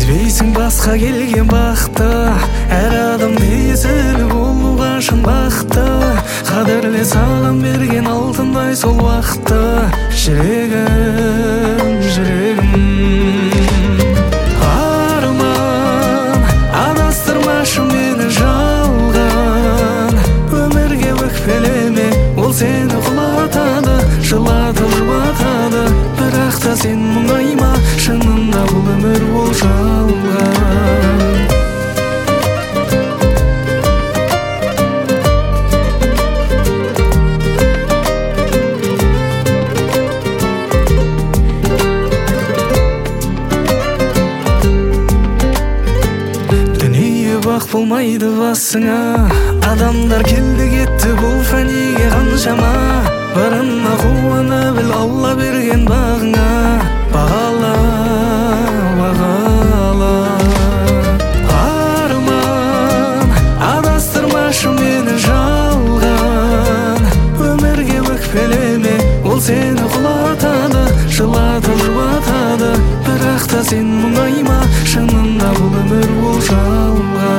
Сезбейсің басқа келген бақытты, әр адам тиесілі болуға шын бақытты. Қадірле саған берген алтындай сол уақытты. Жүрегім, жүрегім арман, адастырмашы мені жалған. Өмірге өкпелеме, ол сені құлатады, жылатып жұбатады. Бірақ та сен мұңайма, шынында бұл өмір ол жалған. Бақ болмайды басыңа, адамдар келді кетті бұл фәниге қаншама. Барына қуана біл, Алла берген бағыңа бағала, бағала. Арман, адастырмашы мені жалған. Өмірге өкпелеме, ол сені құлатады, жылатып жұбатады. Бірақ та сен мұңайма, шынында бұл өмір ол жалған.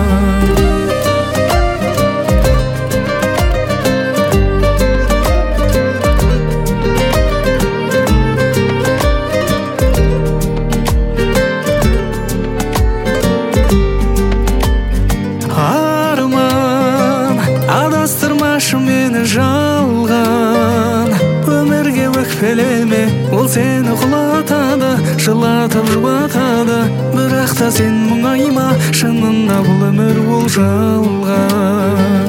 Арман, адастырмашы мені жалған. Өмірге өкпелеме, ол сені құлатады, жылатып жұбатады. Бірақ та сен мұңайма, шынында бұл өмір ол жалған.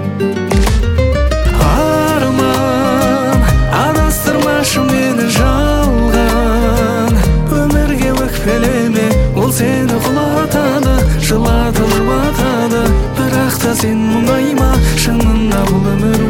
Арман, адастырмашы мені жалған. Өмірге өкпелеме, ол сені құлатады, жылатып жұбатады. Бірақ та сен мұңайма, шынында бұл өмір